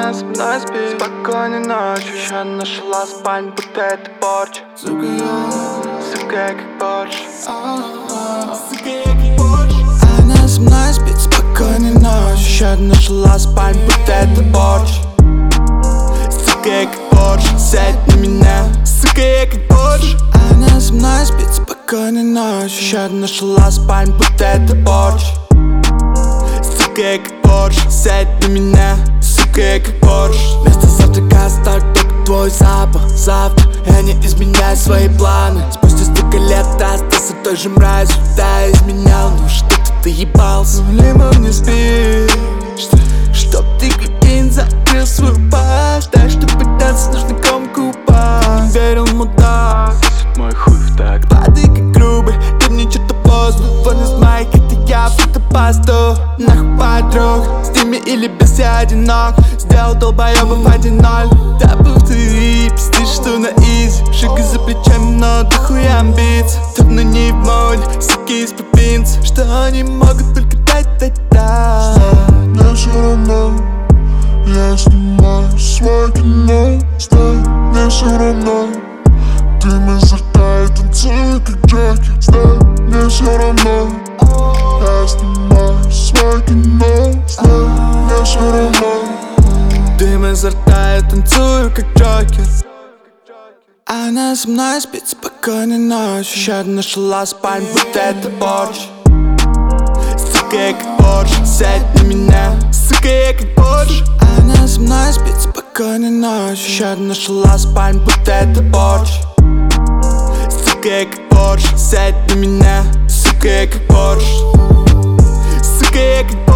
Она со мной спит. Спокойной ночью. Еще нашла спальню, будто это порча. Сука, я как борщ. Она со мной спит. Спокойной ночью. Еще нашла спальню, будто это порча. Сука, я как борщ. Сядь на меня. Сука, я как борщ. Она со мной спит. Спокойной ночью. Еще нашла спальню, будто это порча. Сука, я как борщ. Сядь на меня. Сука, я как борщ. Вместо завтрака оставь только твой запах. Завтра я не изменяю свои планы. Спустя столько лет ты остался той же мразью. Да, я изменял, но что-то ты ебался. Либо не спишь, чтоб ты кокаин закрыл свою пасть. Дай, чтоб питаться нужно кому упасть. Верил, мудак, сосет мой хуй в такт. Падай как грубый, ты мне что-то поздно. Вон из майки, это я фотопасту. Нахуй подруг, с ними или без, я одинок. Сделал долбоёбов 1-0. Да повтори, пиздишь, что на изи. Шага за плечами, но дохуя амбиций. Давно не в моде, суки из провинции. Что они могут только дать. Мне всё равно, я снимаю свое кино. Стой, мне всё равно. Дым изо рта и танцую как Джокер. Стой, мне всё равно. Я снимаю свое кино. Стой, мне всё равно. Дым изо рта, я танцую как Джокер. Она со мной спит, спокойной ночью. Еще нашла спальню, будто это борщ. Сука, я как борщ. Сядь на меня. Сука, я как борщ. Она со мной спит, спокойной ночью. Еще нашла спальню, будто это борщ. Сука, я как борщ. Сядь на меня. Сука, я как борщ. Сука, я как борщ.